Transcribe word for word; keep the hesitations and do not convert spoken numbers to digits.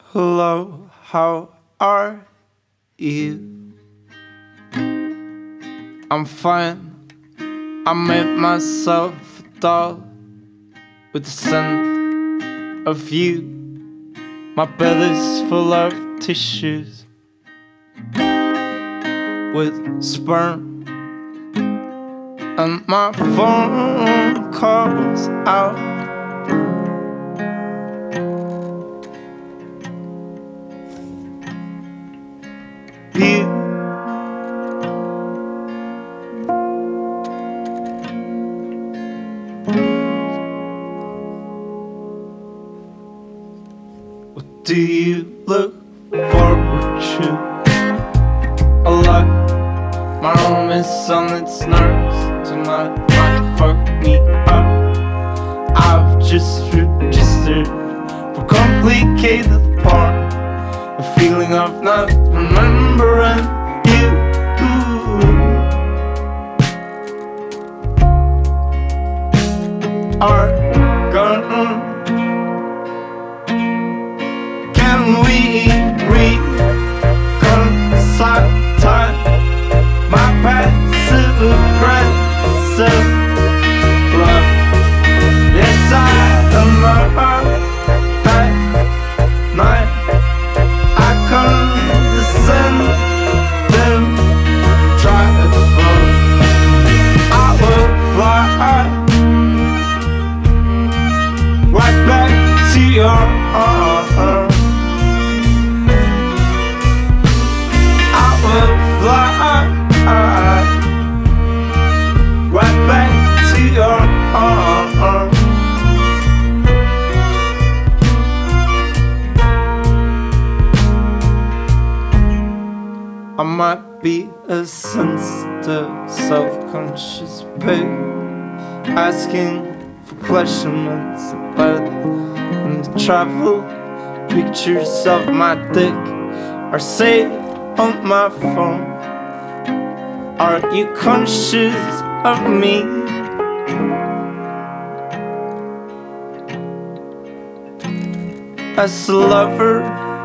Hello, how are you? I'm fine. I made myself a doll with the scent of you. My belly's full of tissues with sperm, and my phone calls out. You. What do you look forward to? A lot. My room is on its nerves tonight. Might fuck me up. I've just registered for complicated porn. A feeling of not remembering you. Are gone. Can we reconcile time? My passive aggressive love. Yes, I am a that night. I condescend to try to fall. I will fly right back to your arms. I will fly right back to your arms. I might be a sensitive, self-conscious pig, asking for pleasurements about and the travel pictures of my dick are saved on my phone. Are you conscious of me? As a lover